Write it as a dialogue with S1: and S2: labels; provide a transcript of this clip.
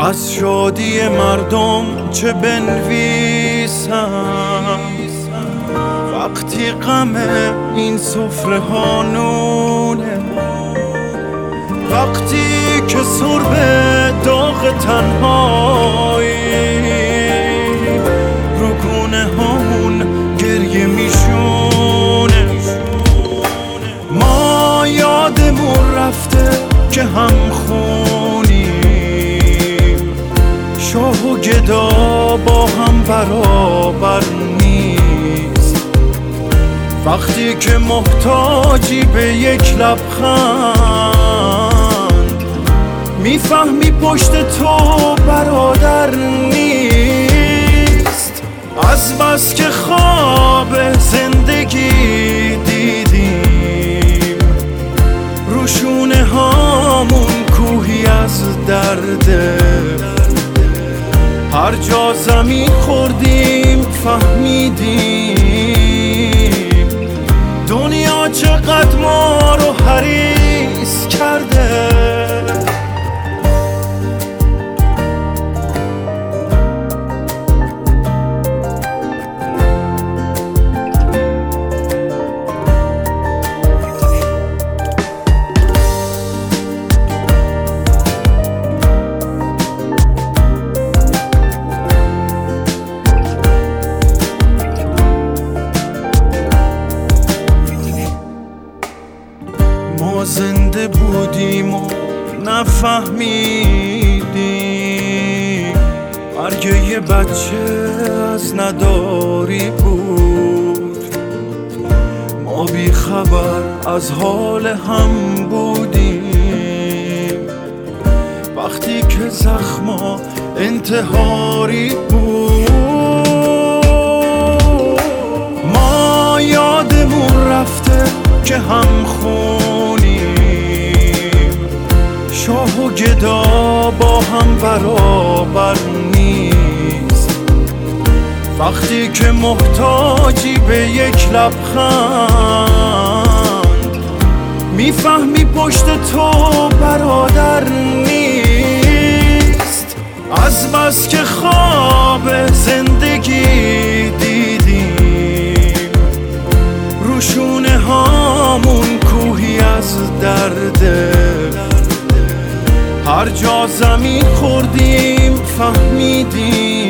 S1: از شادی مردم چه بنویسم وقتی غم این سفره ها نونه، وقتی که سر به داغ تنهایی رو گونه هامون گریه میشونه. ما یادمون رفته که هم خونیم، شاه و گدا با هم برابر نیست. وقتی که محتاجی به یک لبخند، میفهمی پشت تو برادر نیست. از بس که خواب زندگی دیدیم، روشونه هامون کوهی از درده. هر جا زمین خوردیم فهمیدیم دنیا چقدر ما رو حریص کرده. ما زنده بودیم و نفهمیدیم، مرگ یه بچه از نداری بود. ما بی خبر از حال هم بودیم وقتی که زخما انتحاری بود. ما یادمون رفته که هم خونیم، شاه و گدا با هم برابر نیست. وقتی که محتاجی به یک لبخند، میفهمی پشت تو برادر نیست. از بس که خواب زندگی دیدیم، روشونه هامون کوهی از درده. هر جا زمین خوردیم فهمیدیم